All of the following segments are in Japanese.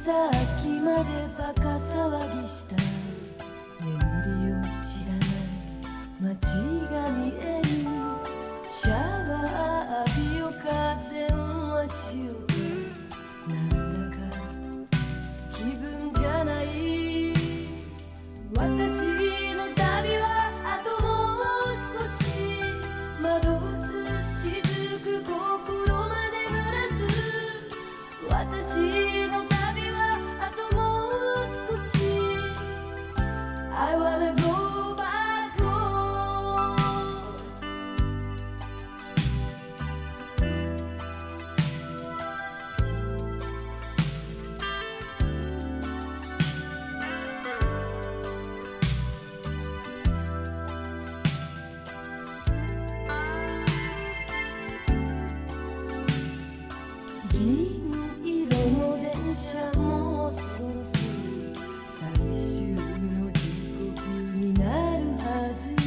さっきまでバカ騒ぎした眠りを知らない街が見える。シャワー浴びよか電話しよう。なんだか気分じゃない。私の旅はあともう少し。窓映しずく心まで濡らす。私の旅はあともう少し。 I wanna go back home。 銀色の電車もそろそろ最終の時刻になるはず。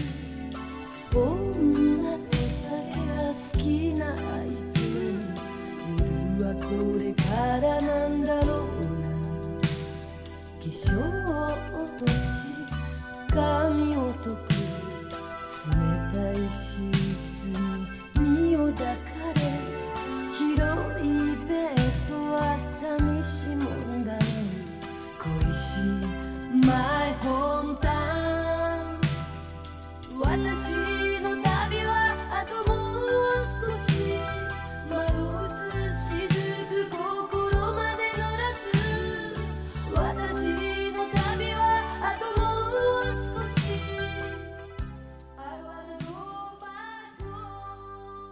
女と酒が好きなあいつは夜はこれからなんだろうな。化粧を落とし髪を解く